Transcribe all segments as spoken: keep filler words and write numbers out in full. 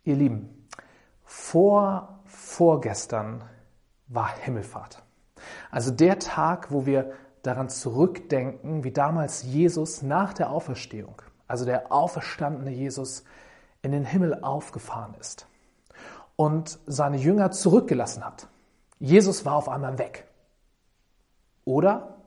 Ihr Lieben, vor vorgestern war Himmelfahrt. Also der Tag, wo wir daran zurückdenken, wie damals Jesus nach der Auferstehung, also der auferstandene Jesus, in den Himmel aufgefahren ist und seine Jünger zurückgelassen hat. Jesus war auf einmal weg. Oder?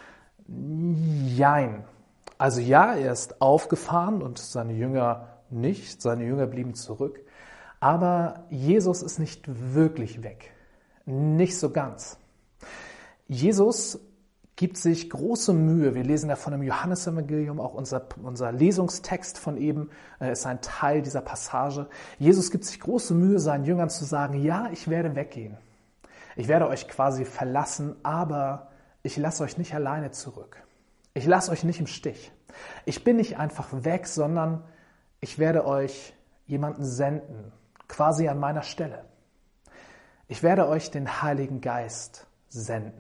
Jein. Also ja, er ist aufgefahren und seine Jünger nicht, seine Jünger blieben zurück. Aber Jesus ist nicht wirklich weg. Nicht so ganz. Jesus gibt sich große Mühe. Wir lesen ja von dem Johannesevangelium, auch unser, unser Lesungstext von eben äh, ist ein Teil dieser Passage. Jesus gibt sich große Mühe, seinen Jüngern zu sagen, ja, ich werde weggehen. Ich werde euch quasi verlassen, aber ich lasse euch nicht alleine zurück. Ich lasse euch nicht im Stich. Ich bin nicht einfach weg, sondern ich werde euch jemanden senden, quasi an meiner Stelle. Ich werde euch den Heiligen Geist senden.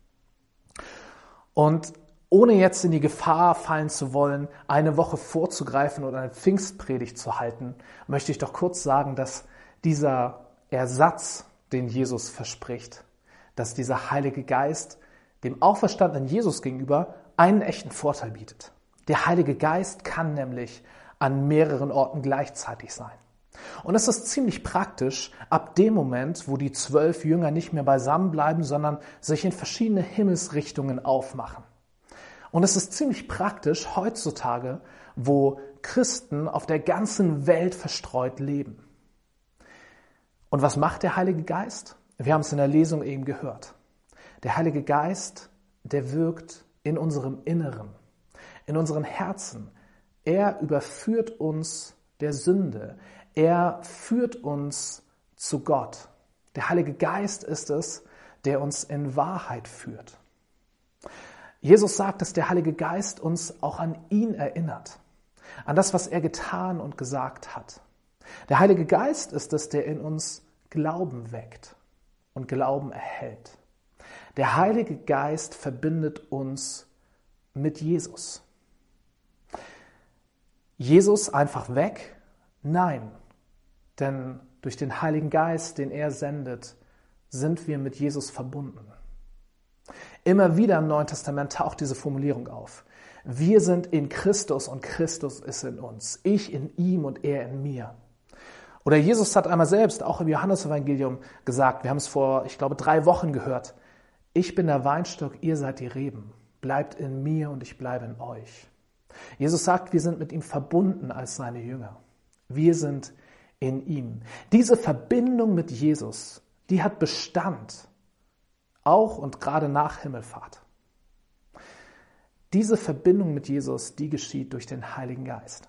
Und ohne jetzt in die Gefahr fallen zu wollen, eine Woche vorzugreifen oder eine Pfingstpredigt zu halten, möchte ich doch kurz sagen, dass dieser Ersatz, den Jesus verspricht, dass dieser Heilige Geist dem auferstandenen Jesus gegenüber einen echten Vorteil bietet. Der Heilige Geist kann nämlich an mehreren Orten gleichzeitig sein. Und es ist ziemlich praktisch, ab dem Moment, wo die zwölf Jünger nicht mehr beisammen bleiben, sondern sich in verschiedene Himmelsrichtungen aufmachen. Und es ist ziemlich praktisch heutzutage, wo Christen auf der ganzen Welt verstreut leben. Und was macht der Heilige Geist? Wir haben es in der Lesung eben gehört. Der Heilige Geist, der wirkt in unserem Inneren, in unseren Herzen. Er überführt uns der Sünde. Er führt uns zu Gott. Der Heilige Geist ist es, der uns in Wahrheit führt. Jesus sagt, dass der Heilige Geist uns auch an ihn erinnert, an das, was er getan und gesagt hat. Der Heilige Geist ist es, der in uns Glauben weckt und Glauben erhält. Der Heilige Geist verbindet uns mit Jesus. Jesus einfach weg? Nein, denn durch den Heiligen Geist, den er sendet, sind wir mit Jesus verbunden. Immer wieder im Neuen Testament taucht diese Formulierung auf. Wir sind in Christus und Christus ist in uns. Ich in ihm und er in mir. Oder Jesus hat einmal selbst, auch im Johannesevangelium, gesagt, wir haben es vor, ich glaube, drei Wochen gehört, ich bin der Weinstock, ihr seid die Reben. Bleibt in mir und ich bleibe in euch. Jesus sagt, wir sind mit ihm verbunden als seine Jünger. Wir sind in ihm. Diese Verbindung mit Jesus, die hat Bestand, auch und gerade nach Himmelfahrt. Diese Verbindung mit Jesus, die geschieht durch den Heiligen Geist.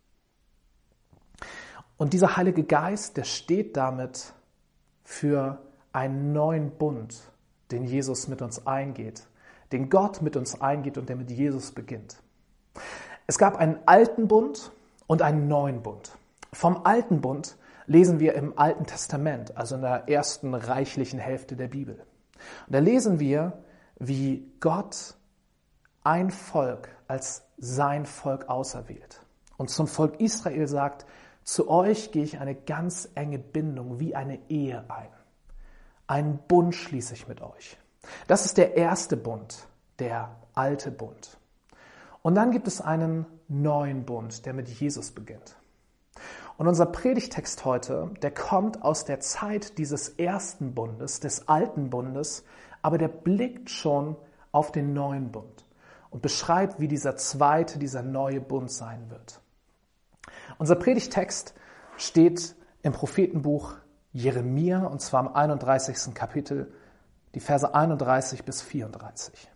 Und dieser Heilige Geist, der steht damit für einen neuen Bund, den Jesus mit uns eingeht, den Gott mit uns eingeht und der mit Jesus beginnt. Es gab einen alten Bund und einen neuen Bund. Vom alten Bund lesen wir im Alten Testament, also in der ersten reichlichen Hälfte der Bibel. Und da lesen wir, wie Gott ein Volk als sein Volk auserwählt. Und zum Volk Israel sagt, zu euch gehe ich eine ganz enge Bindung, wie eine Ehe ein. Einen Bund schließe ich mit euch. Das ist der erste Bund, der alte Bund. Und dann gibt es einen neuen Bund, der mit Jesus beginnt. Und unser Predigtext heute, der kommt aus der Zeit dieses ersten Bundes, des alten Bundes, aber der blickt schon auf den neuen Bund und beschreibt, wie dieser zweite, dieser neue Bund sein wird. Unser Predigtext steht im Prophetenbuch Jeremia, und zwar im einunddreißigsten Kapitel, die Verse einunddreißig bis vierunddreißig.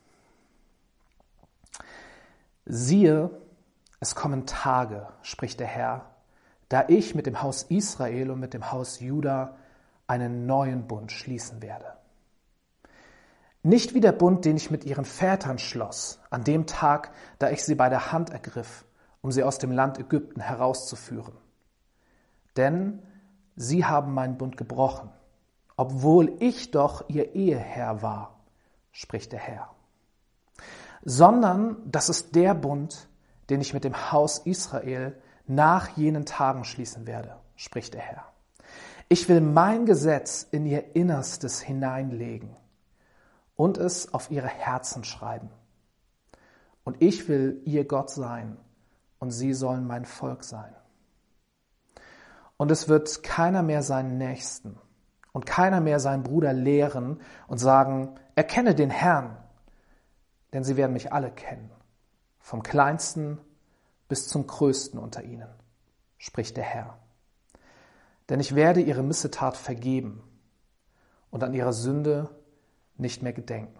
Siehe, es kommen Tage, spricht der Herr, da ich mit dem Haus Israel und mit dem Haus Juda einen neuen Bund schließen werde. Nicht wie der Bund, den ich mit ihren Vätern schloss, an dem Tag, da ich sie bei der Hand ergriff, um sie aus dem Land Ägypten herauszuführen. Denn sie haben meinen Bund gebrochen, obwohl ich doch ihr Eheherr war, spricht der Herr. Sondern das ist der Bund, den ich mit dem Haus Israel nach jenen Tagen schließen werde, spricht der Herr. Ich will mein Gesetz in ihr Innerstes hineinlegen und es auf ihre Herzen schreiben. Und ich will ihr Gott sein und sie sollen mein Volk sein. Und es wird keiner mehr seinen Nächsten und keiner mehr seinen Bruder lehren und sagen, erkenne den Herrn, denn sie werden mich alle kennen, vom Kleinsten bis zum Größten unter ihnen, spricht der Herr. Denn ich werde ihre Missetat vergeben und an ihre Sünde nicht mehr gedenken.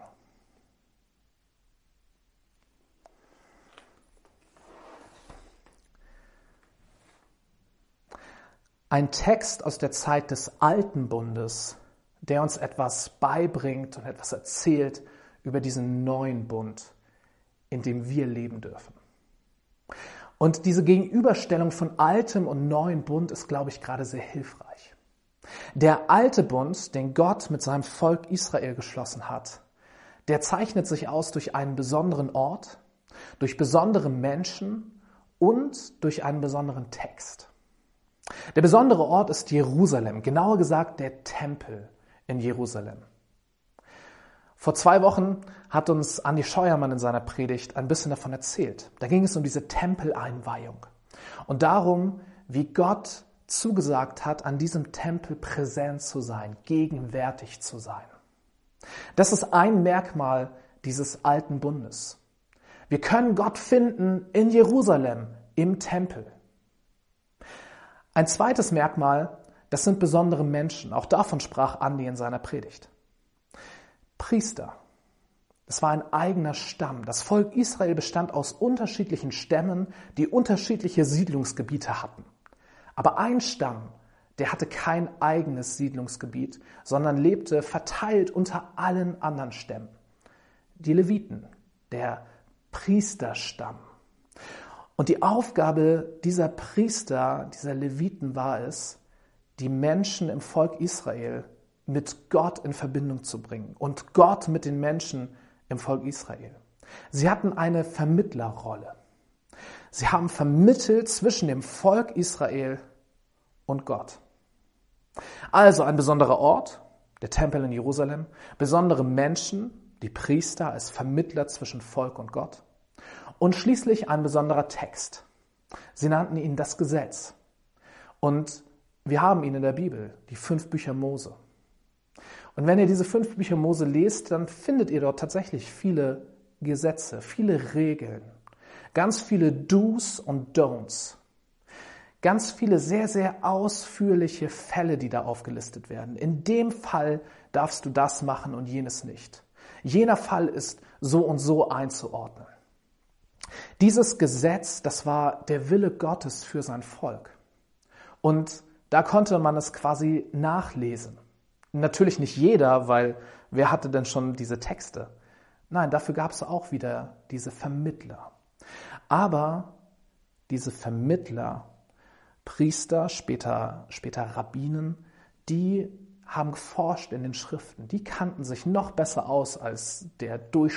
Ein Text aus der Zeit des Alten Bundes, der uns etwas beibringt und etwas erzählt über diesen neuen Bund, in dem wir leben dürfen. Und diese Gegenüberstellung von altem und neuem Bund ist, glaube ich, gerade sehr hilfreich. Der alte Bund, den Gott mit seinem Volk Israel geschlossen hat, der zeichnet sich aus durch einen besonderen Ort, durch besondere Menschen und durch einen besonderen Text. Der besondere Ort ist Jerusalem, genauer gesagt der Tempel in Jerusalem. Vor zwei Wochen hat uns Andi Scheuermann in seiner Predigt ein bisschen davon erzählt. Da ging es um diese Tempeleinweihung und darum, wie Gott zugesagt hat, an diesem Tempel präsent zu sein, gegenwärtig zu sein. Das ist ein Merkmal dieses alten Bundes. Wir können Gott finden in Jerusalem, im Tempel. Ein zweites Merkmal, das sind besondere Menschen. Auch davon sprach Andi in seiner Predigt. Priester. Das war ein eigener Stamm. Das Volk Israel bestand aus unterschiedlichen Stämmen, die unterschiedliche Siedlungsgebiete hatten. Aber ein Stamm, der hatte kein eigenes Siedlungsgebiet, sondern lebte verteilt unter allen anderen Stämmen. Die Leviten, der Priesterstamm. Und die Aufgabe dieser Priester, dieser Leviten war es, die Menschen im Volk Israel mit Gott in Verbindung zu bringen und Gott mit den Menschen im Volk Israel. Sie hatten eine Vermittlerrolle. Sie haben vermittelt zwischen dem Volk Israel und Gott. Also ein besonderer Ort, der Tempel in Jerusalem, besondere Menschen, die Priester als Vermittler zwischen Volk und Gott und schließlich ein besonderer Text. Sie nannten ihn das Gesetz. Und wir haben ihn in der Bibel, die fünf Bücher Mose. Und wenn ihr diese fünf Bücher Mose lest, dann findet ihr dort tatsächlich viele Gesetze, viele Regeln, ganz viele Do's und Don'ts, ganz viele sehr, sehr ausführliche Fälle, die da aufgelistet werden. In dem Fall darfst du das machen und jenes nicht. Jener Fall ist so und so einzuordnen. Dieses Gesetz, das war der Wille Gottes für sein Volk. Und da konnte man es quasi nachlesen. Natürlich nicht jeder, weil wer hatte denn schon diese Texte? Nein, dafür gab es auch wieder diese Vermittler. Aber diese Vermittler, Priester, später, später Rabbinen, die haben geforscht in den Schriften. Die kannten sich noch besser aus als der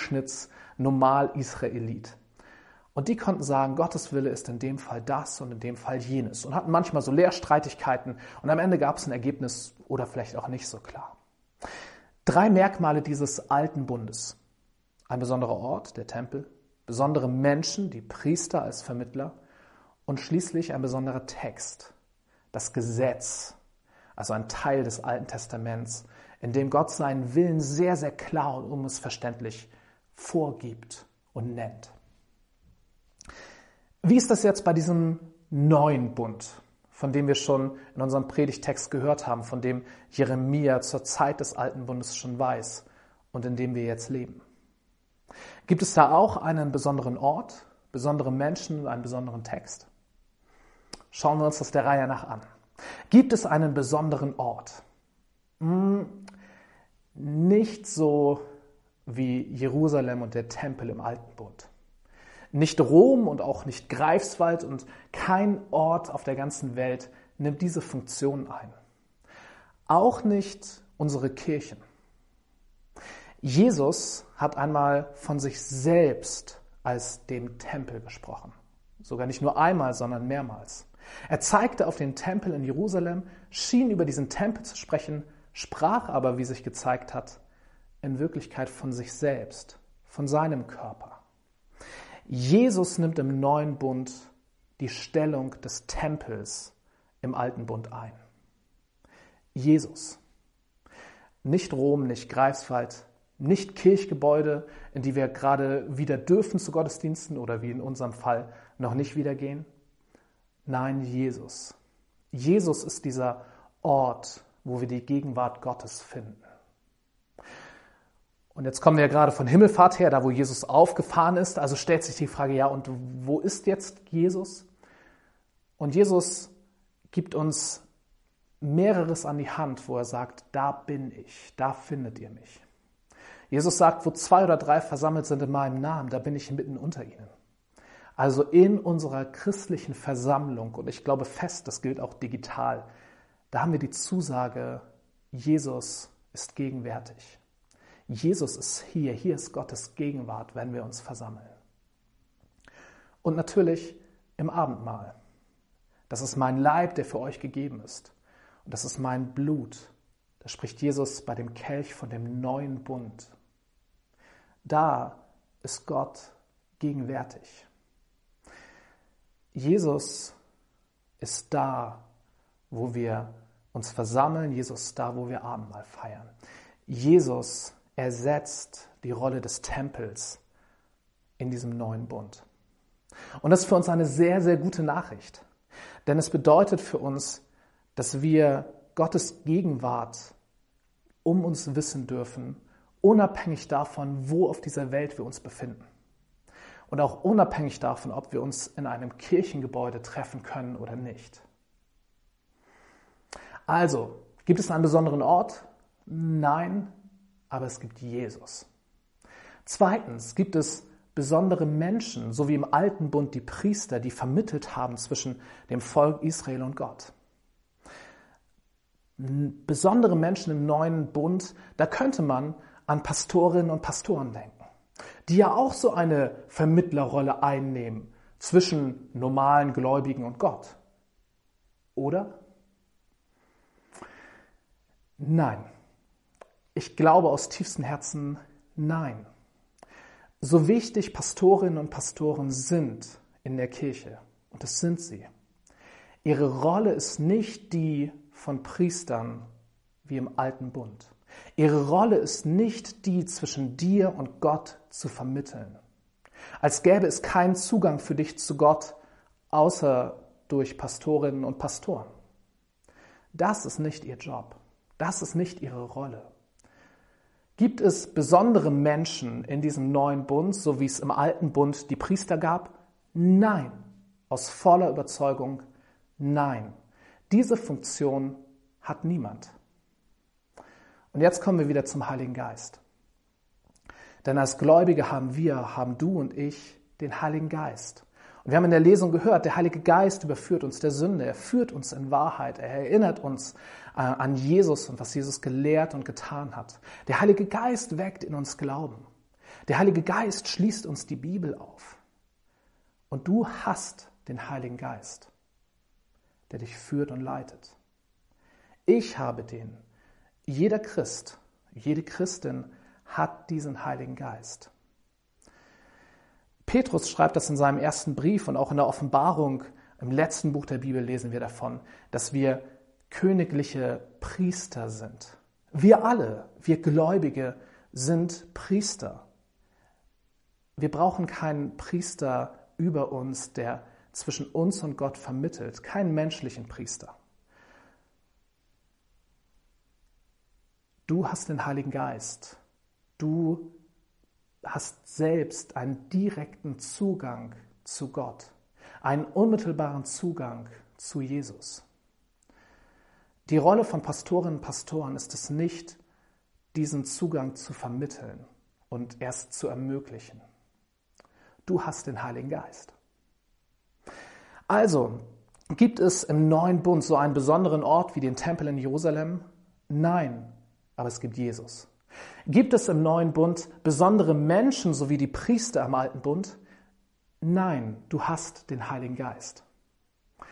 Durchschnitts-Normal-Israelit. Und die konnten sagen, Gottes Wille ist in dem Fall das und in dem Fall jenes. Und hatten manchmal so Lehrstreitigkeiten. Und am Ende gab es ein Ergebnis oder vielleicht auch nicht so klar. Drei Merkmale dieses alten Bundes. Ein besonderer Ort, der Tempel. Besondere Menschen, die Priester als Vermittler. Und schließlich ein besonderer Text. Das Gesetz. Also ein Teil des Alten Testaments, in dem Gott seinen Willen sehr, sehr klar und unmissverständlich vorgibt und nennt. Wie ist das jetzt bei diesem neuen Bund, von dem wir schon in unserem Predigtext gehört haben, von dem Jeremia zur Zeit des Alten Bundes schon weiß und in dem wir jetzt leben? Gibt es da auch einen besonderen Ort, besondere Menschen und einen besonderen Text? Schauen wir uns das der Reihe nach an. Gibt es einen besonderen Ort? Hm, nicht so wie Jerusalem und der Tempel im Alten Bund. Nicht Rom und auch nicht Greifswald und kein Ort auf der ganzen Welt nimmt diese Funktion ein. Auch nicht unsere Kirchen. Jesus hat einmal von sich selbst als dem Tempel gesprochen. Sogar nicht nur einmal, sondern mehrmals. Er zeigte auf den Tempel in Jerusalem, schien über diesen Tempel zu sprechen, sprach aber, wie sich gezeigt hat, in Wirklichkeit von sich selbst, von seinem Körper. Jesus nimmt im neuen Bund die Stellung des Tempels im alten Bund ein. Jesus. Nicht Rom, nicht Greifswald, nicht Kirchgebäude, in die wir gerade wieder dürfen zu Gottesdiensten oder wie in unserem Fall noch nicht wieder gehen. Nein, Jesus. Jesus ist dieser Ort, wo wir die Gegenwart Gottes finden. Und jetzt kommen wir ja gerade von Himmelfahrt her, da wo Jesus aufgefahren ist. Also stellt sich die Frage, ja, und wo ist jetzt Jesus? Und Jesus gibt uns mehreres an die Hand, wo er sagt, da bin ich, da findet ihr mich. Jesus sagt, wo zwei oder drei versammelt sind in meinem Namen, da bin ich mitten unter ihnen. Also in unserer christlichen Versammlung, und ich glaube fest, das gilt auch digital, da haben wir die Zusage, Jesus ist gegenwärtig. Jesus ist hier, hier ist Gottes Gegenwart, wenn wir uns versammeln. Und natürlich im Abendmahl. Das ist mein Leib, der für euch gegeben ist. Und das ist mein Blut. Da spricht Jesus bei dem Kelch von dem neuen Bund. Da ist Gott gegenwärtig. Jesus ist da, wo wir uns versammeln. Jesus ist da, wo wir Abendmahl feiern. Jesus ersetzt die Rolle des Tempels in diesem neuen Bund. Und das ist für uns eine sehr, sehr gute Nachricht. Denn es bedeutet für uns, dass wir Gottes Gegenwart um uns wissen dürfen, unabhängig davon, wo auf dieser Welt wir uns befinden. Und auch unabhängig davon, ob wir uns in einem Kirchengebäude treffen können oder nicht. Also, gibt es einen besonderen Ort? Nein, aber es gibt Jesus. Zweitens gibt es besondere Menschen, so wie im Alten Bund die Priester, die vermittelt haben zwischen dem Volk Israel und Gott. Besondere Menschen im Neuen Bund, da könnte man an Pastorinnen und Pastoren denken, die ja auch so eine Vermittlerrolle einnehmen zwischen normalen Gläubigen und Gott. Oder? Nein. Ich glaube aus tiefstem Herzen, nein. So wichtig Pastorinnen und Pastoren sind in der Kirche, und das sind sie, ihre Rolle ist nicht die von Priestern wie im Alten Bund. Ihre Rolle ist nicht die, zwischen dir und Gott zu vermitteln. Als gäbe es keinen Zugang für dich zu Gott, außer durch Pastorinnen und Pastoren. Das ist nicht ihr Job. Das ist nicht ihre Rolle. Gibt es besondere Menschen in diesem neuen Bund, so wie es im Alten Bund die Priester gab? Nein. Aus voller Überzeugung, nein. Diese Funktion hat niemand. Und jetzt kommen wir wieder zum Heiligen Geist. Denn als Gläubige haben wir, haben du und ich, den Heiligen Geist. Und wir haben in der Lesung gehört, der Heilige Geist überführt uns der Sünde, er führt uns in Wahrheit, er erinnert uns äh, an Jesus und was Jesus gelehrt und getan hat. Der Heilige Geist weckt in uns Glauben. Der Heilige Geist schließt uns die Bibel auf. Und du hast den Heiligen Geist, der dich führt und leitet. Ich habe den. Jeder Christ, jede Christin hat diesen Heiligen Geist. Petrus schreibt das in seinem ersten Brief und auch in der Offenbarung, im letzten Buch der Bibel lesen wir davon, dass wir königliche Priester sind. Wir alle, wir Gläubige, sind Priester. Wir brauchen keinen Priester über uns, der zwischen uns und Gott vermittelt, keinen menschlichen Priester. Du hast den Heiligen Geist. Du hast selbst einen direkten Zugang zu Gott, einen unmittelbaren Zugang zu Jesus. Die Rolle von Pastorinnen und Pastoren ist es nicht, diesen Zugang zu vermitteln und erst zu ermöglichen. Du hast den Heiligen Geist. Also, gibt es im neuen Bund so einen besonderen Ort wie den Tempel in Jerusalem? Nein, aber es gibt Jesus. Gibt es im neuen Bund besondere Menschen, so wie die Priester im Alten Bund? Nein, du hast den Heiligen Geist.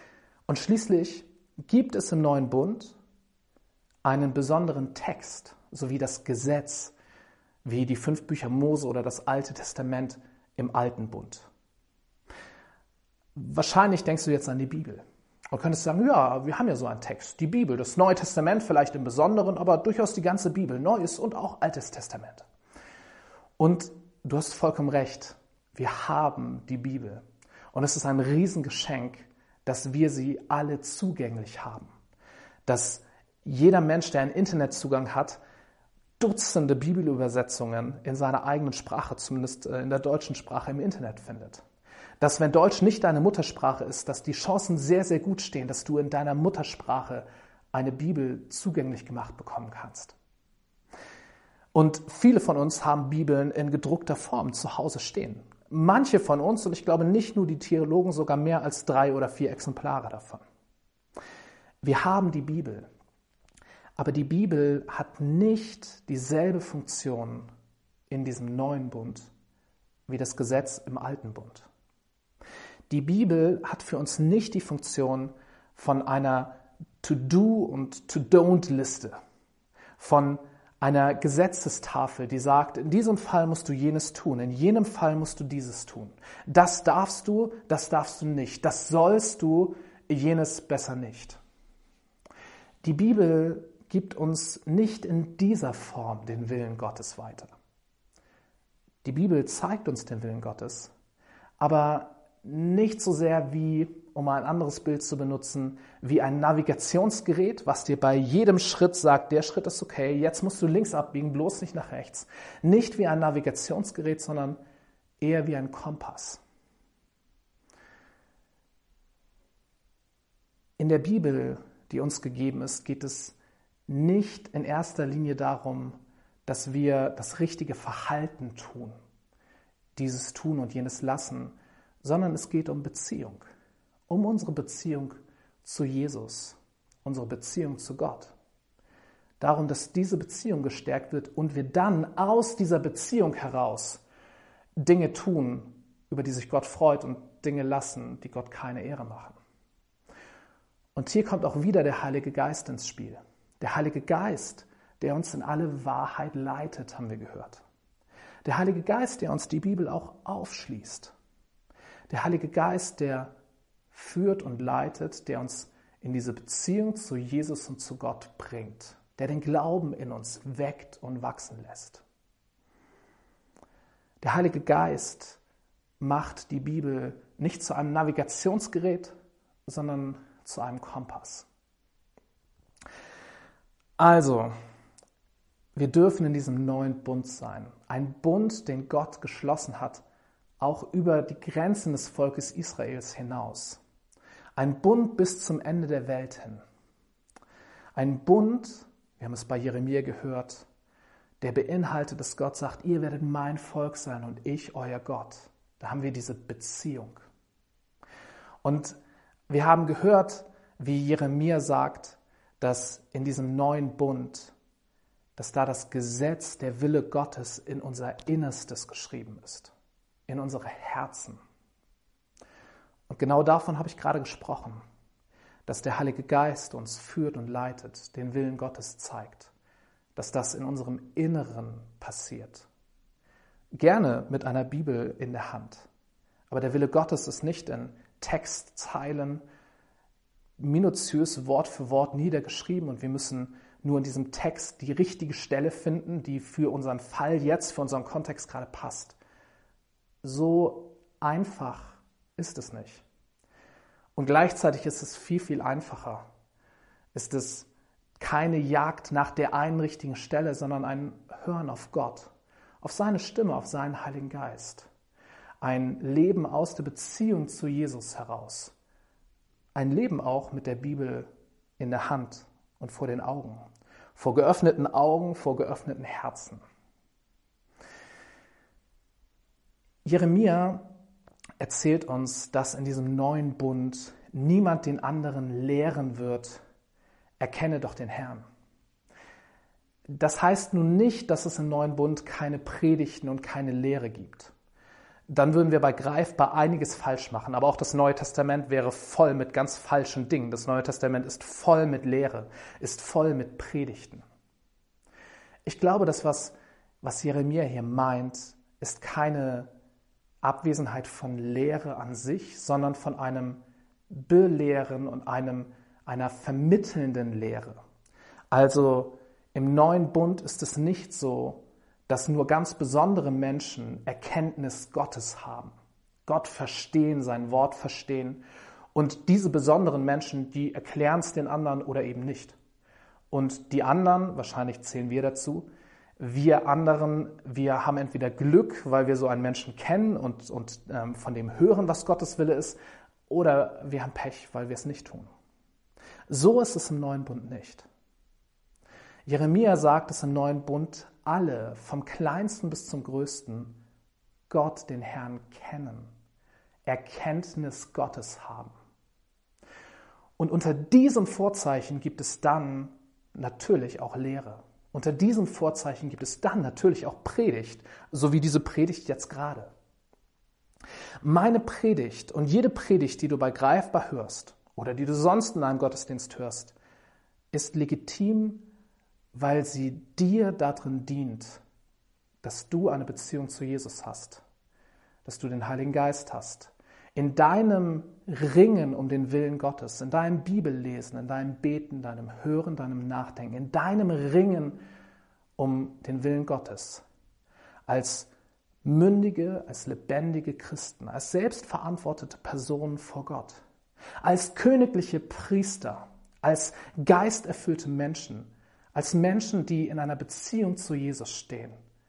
Und schließlich gibt es im Neuen Bund einen besonderen Text, sowie das Gesetz, wie die fünf Bücher Mose oder das Alte Testament im Alten Bund. Wahrscheinlich denkst du jetzt an die Bibel und könntest sagen, ja, wir haben ja so einen Text, die Bibel, das Neue Testament vielleicht im Besonderen, aber durchaus die ganze Bibel, Neues und auch Altes Testament. Und du hast vollkommen recht, wir haben die Bibel und es ist ein Riesengeschenk, dass wir sie alle zugänglich haben, dass jeder Mensch, der einen Internetzugang hat, Dutzende Bibelübersetzungen in seiner eigenen Sprache, zumindest in der deutschen Sprache im Internet findet. Dass, wenn Deutsch nicht deine Muttersprache ist, dass die Chancen sehr, sehr gut stehen, dass du in deiner Muttersprache eine Bibel zugänglich gemacht bekommen kannst. Und viele von uns haben Bibeln in gedruckter Form zu Hause stehen. Manche von uns, und ich glaube nicht nur die Theologen, sogar mehr als drei oder vier Exemplare davon. Wir haben die Bibel. Aber die Bibel hat nicht dieselbe Funktion in diesem neuen Bund wie das Gesetz im alten Bund. Die Bibel hat für uns nicht die Funktion von einer To-Do- und To-Don't-Liste, von einer Gesetzestafel, die sagt, in diesem Fall musst du jenes tun, in jenem Fall musst du dieses tun. Das darfst du, das darfst du nicht, das sollst du, jenes besser nicht. Die Bibel gibt uns nicht in dieser Form den Willen Gottes weiter. Die Bibel zeigt uns den Willen Gottes, aber nicht so sehr wie, um ein anderes Bild zu benutzen, wie ein Navigationsgerät, was dir bei jedem Schritt sagt, der Schritt ist okay, jetzt musst du links abbiegen, bloß nicht nach rechts. Nicht wie ein Navigationsgerät, sondern eher wie ein Kompass. In der Bibel, die uns gegeben ist, geht es nicht in erster Linie darum, dass wir das richtige Verhalten tun, dieses tun und jenes lassen, sondern es geht um Beziehung, um unsere Beziehung zu Jesus, unsere Beziehung zu Gott. Darum, dass diese Beziehung gestärkt wird und wir dann aus dieser Beziehung heraus Dinge tun, über die sich Gott freut und Dinge lassen, die Gott keine Ehre machen. Und hier kommt auch wieder der Heilige Geist ins Spiel. Der Heilige Geist, der uns in alle Wahrheit leitet, haben wir gehört. Der Heilige Geist, der uns die Bibel auch aufschließt. Der Heilige Geist, der führt und leitet, der uns in diese Beziehung zu Jesus und zu Gott bringt, der den Glauben in uns weckt und wachsen lässt. Der Heilige Geist macht die Bibel nicht zu einem Navigationsgerät, sondern zu einem Kompass. Also, wir dürfen in diesem neuen Bund sein. Ein Bund, den Gott geschlossen hat, auch über die Grenzen des Volkes Israels hinaus. Ein Bund bis zum Ende der Welt hin. Ein Bund, wir haben es bei Jeremia gehört, der beinhaltet, dass Gott sagt, ihr werdet mein Volk sein und ich euer Gott. Da haben wir diese Beziehung. Und wir haben gehört, wie Jeremia sagt, dass in diesem neuen Bund, dass da das Gesetz, der Wille Gottes in unser Innerstes geschrieben ist, in unsere Herzen. Und genau davon habe ich gerade gesprochen, dass der Heilige Geist uns führt und leitet, den Willen Gottes zeigt, dass das in unserem Inneren passiert. Gerne mit einer Bibel in der Hand. Aber der Wille Gottes ist nicht in Textzeilen, minutiös Wort für Wort niedergeschrieben und wir müssen nur in diesem Text die richtige Stelle finden, die für unseren Fall jetzt, für unseren Kontext gerade passt. So einfach ist es nicht. Und gleichzeitig ist es viel, viel einfacher. Ist es keine Jagd nach der einen richtigen Stelle, sondern ein Hören auf Gott, auf seine Stimme, auf seinen Heiligen Geist. Ein Leben aus der Beziehung zu Jesus heraus. Ein Leben auch mit der Bibel in der Hand und vor den Augen. Vor geöffneten Augen, vor geöffneten Herzen. Jeremia erzählt uns, dass in diesem neuen Bund niemand den anderen lehren wird, erkenne doch den Herrn. Das heißt nun nicht, dass es im neuen Bund keine Predigten und keine Lehre gibt. dann würden wir bei greifbar einiges falsch machen. Aber auch das Neue Testament wäre voll mit ganz falschen Dingen. Das Neue Testament ist voll mit Lehre, ist voll mit Predigten. Ich glaube, das, was, was Jeremia hier meint, ist keine Abwesenheit von Lehre an sich, sondern von einem Belehren und einem, einer vermittelnden Lehre. Also im Neuen Bund ist es nicht so, dass nur ganz besondere Menschen Erkenntnis Gottes haben, Gott verstehen, sein Wort verstehen. Und diese besonderen Menschen, die erklären es den anderen oder eben nicht. Und die anderen, wahrscheinlich zählen wir dazu, wir anderen, wir haben entweder Glück, weil wir so einen Menschen kennen und, und ähm, von dem hören, was Gottes Wille ist, oder wir haben Pech, weil wir es nicht tun. So ist es im Neuen Bund nicht. Jeremia sagt, dass im Neuen Bund alle, vom Kleinsten bis zum Größten, Gott, den Herrn, kennen, Erkenntnis Gottes haben. Und unter diesem Vorzeichen gibt es dann natürlich auch Lehre. Unter diesem Vorzeichen gibt es dann natürlich auch Predigt, so wie diese Predigt jetzt gerade. Meine Predigt und jede Predigt, die du bei Greifbar hörst oder die du sonst in einem Gottesdienst hörst, ist legitim, weil sie dir darin dient, dass du eine Beziehung zu Jesus hast, dass du den Heiligen Geist hast. In deinem Ringen um den Willen Gottes, in deinem Bibellesen, in deinem Beten, deinem Hören, deinem Nachdenken, in deinem Ringen um den Willen Gottes, als mündige, als lebendige Christen, als selbstverantwortete Personen vor Gott, als königliche Priester, als geisterfüllte Menschen, als Menschen, die in einer Beziehung zu Jesus stehen.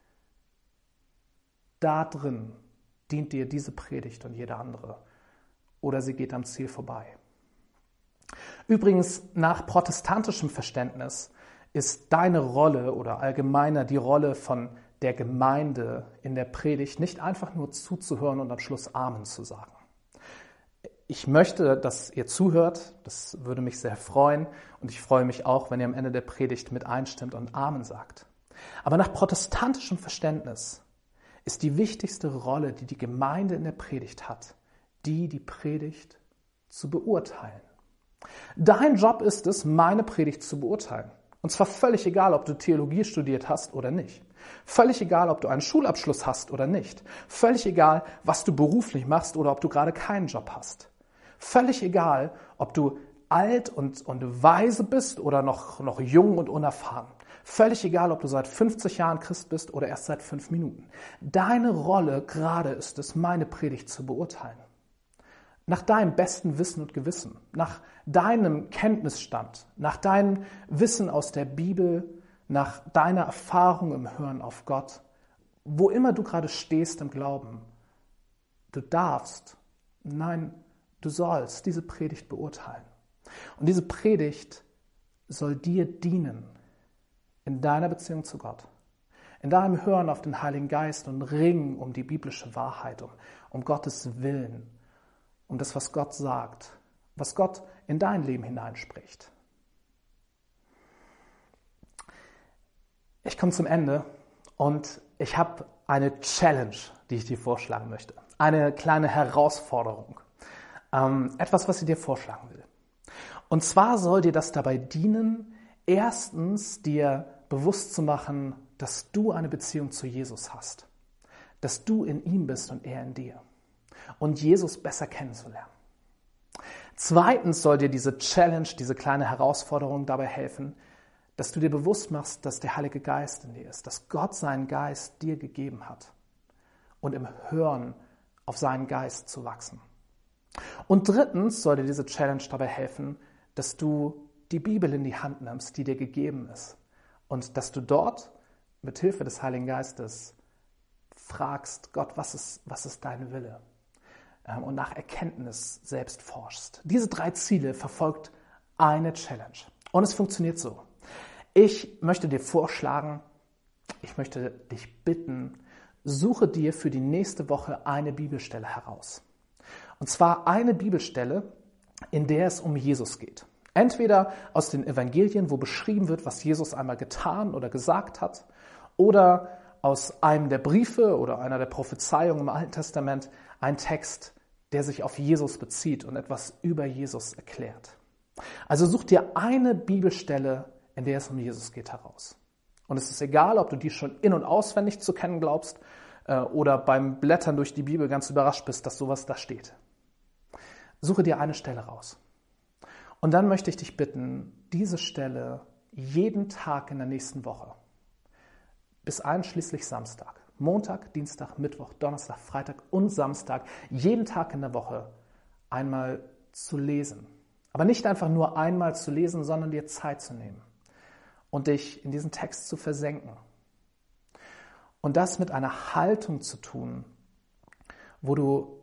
Da drin dient dir diese Predigt und jede andere. Oder sie geht am Ziel vorbei. Übrigens, nach protestantischem Verständnis ist deine Rolle oder allgemeiner die Rolle von der Gemeinde in der Predigt nicht einfach nur zuzuhören und am Schluss Amen zu sagen. Ich möchte, dass ihr zuhört, das würde mich sehr freuen und ich freue mich auch, wenn ihr am Ende der Predigt mit einstimmt und Amen sagt. Aber nach protestantischem Verständnis ist die wichtigste Rolle, die die Gemeinde in der Predigt hat, die, die Predigt zu beurteilen. Dein Job ist es, meine Predigt zu beurteilen. Und zwar völlig egal, ob du Theologie studiert hast oder nicht. Völlig egal, ob du einen Schulabschluss hast oder nicht. Völlig egal, was du beruflich machst oder ob du gerade keinen Job hast. Völlig egal, ob du alt und, und weise bist oder noch, noch jung und unerfahren. Völlig egal, ob du seit fünfzig Jahren Christ bist oder erst seit fünf Minuten. Deine Rolle gerade ist es, meine Predigt zu beurteilen. Nach deinem besten Wissen und Gewissen, nach deinem Kenntnisstand, nach deinem Wissen aus der Bibel, nach deiner Erfahrung im Hören auf Gott, wo immer du gerade stehst im Glauben. Du darfst, nein, du sollst diese Predigt beurteilen. Und diese Predigt soll dir dienen in deiner Beziehung zu Gott, in deinem Hören auf den Heiligen Geist und Ringen um die biblische Wahrheit, um, um Gottes Willen, um das, was Gott sagt, was Gott in dein Leben hineinspricht. Ich komme zum Ende und ich habe eine Challenge, die ich dir vorschlagen möchte. Eine kleine Herausforderung. Ähm, etwas, was ich dir vorschlagen will. Und zwar soll dir das dabei dienen, erstens dir bewusst zu machen, dass du eine Beziehung zu Jesus hast. Dass du in ihm bist und er in dir. Und Jesus besser kennenzulernen. Zweitens soll dir diese Challenge, diese kleine Herausforderung dabei helfen, dass du dir bewusst machst, dass der Heilige Geist in dir ist, dass Gott seinen Geist dir gegeben hat und im Hören auf seinen Geist zu wachsen. Und drittens soll dir diese Challenge dabei helfen, dass du die Bibel in die Hand nimmst, die dir gegeben ist und dass du dort mit Hilfe des Heiligen Geistes fragst, Gott, was ist, was ist dein Wille? Und nach Erkenntnis selbst forschst. Diese drei Ziele verfolgt eine Challenge. Und es funktioniert so. Ich möchte dir vorschlagen, ich möchte dich bitten, suche dir für die nächste Woche eine Bibelstelle heraus. Und zwar eine Bibelstelle, in der es um Jesus geht. Entweder aus den Evangelien, wo beschrieben wird, was Jesus einmal getan oder gesagt hat, oder aus einem der Briefe oder einer der Prophezeiungen im Alten Testament einen Text, der sich auf Jesus bezieht und etwas über Jesus erklärt. Also such dir eine Bibelstelle, in der es um Jesus geht, heraus. Und es ist egal, ob du die schon in- und auswendig zu kennen glaubst äh, oder beim Blättern durch die Bibel ganz überrascht bist, dass sowas da steht. Suche dir eine Stelle raus. Und dann möchte ich dich bitten, diese Stelle jeden Tag in der nächsten Woche, bis einschließlich Samstag, Montag, Dienstag, Mittwoch, Donnerstag, Freitag und Samstag, jeden Tag in der Woche einmal zu lesen. Aber nicht einfach nur einmal zu lesen, sondern dir Zeit zu nehmen und dich in diesen Text zu versenken. Und das mit einer Haltung zu tun, wo du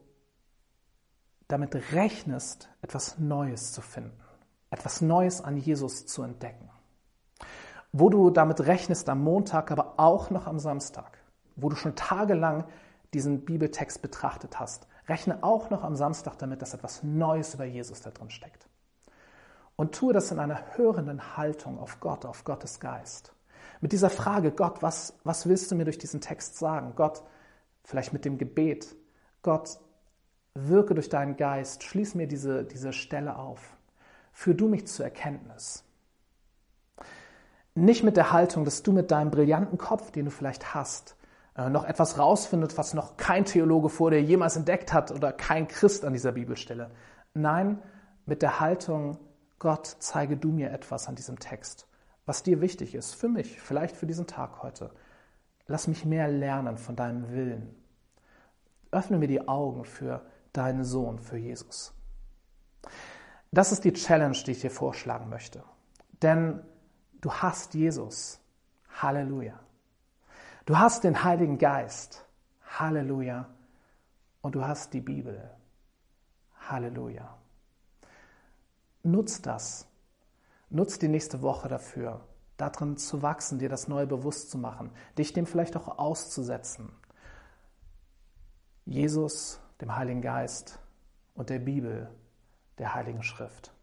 damit rechnest, etwas Neues zu finden, etwas Neues an Jesus zu entdecken. Wo du damit rechnest am Montag, aber auch noch am Samstag, wo du schon tagelang diesen Bibeltext betrachtet hast. Rechne auch noch am Samstag damit, dass etwas Neues über Jesus da drin steckt. Und tue das in einer hörenden Haltung auf Gott, auf Gottes Geist. Mit dieser Frage, Gott, was, was willst du mir durch diesen Text sagen? Gott, vielleicht mit dem Gebet, Gott, wirke durch deinen Geist, schließ mir diese, diese Stelle auf. Führ du mich zur Erkenntnis. Nicht mit der Haltung, dass du mit deinem brillanten Kopf, den du vielleicht hast, noch etwas rausfindest, was noch kein Theologe vor dir jemals entdeckt hat oder kein Christ an dieser Bibelstelle. Nein, mit der Haltung, Gott, zeige du mir etwas an diesem Text, was dir wichtig ist, für mich, vielleicht für diesen Tag heute. Lass mich mehr lernen von deinem Willen. Öffne mir die Augen für deinen Sohn, für Jesus. Das ist die Challenge, die ich dir vorschlagen möchte. Denn du hast Jesus. Halleluja. Du hast den Heiligen Geist. Halleluja. Und du hast die Bibel. Halleluja. Nutz das. Nutz die nächste Woche dafür, darin zu wachsen, dir das Neue bewusst zu machen, dich dem vielleicht auch auszusetzen. Jesus, dem Heiligen Geist und der Bibel, der Heiligen Schrift.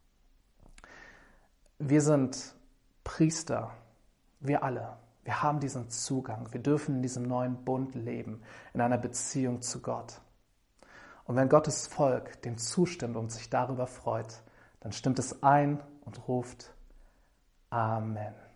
Wir sind Priester, wir alle. Wir haben diesen Zugang. Wir dürfen in diesem neuen Bund leben, in einer Beziehung zu Gott. Und wenn Gottes Volk dem zustimmt und sich darüber freut, dann stimmt es ein und ruft Amen.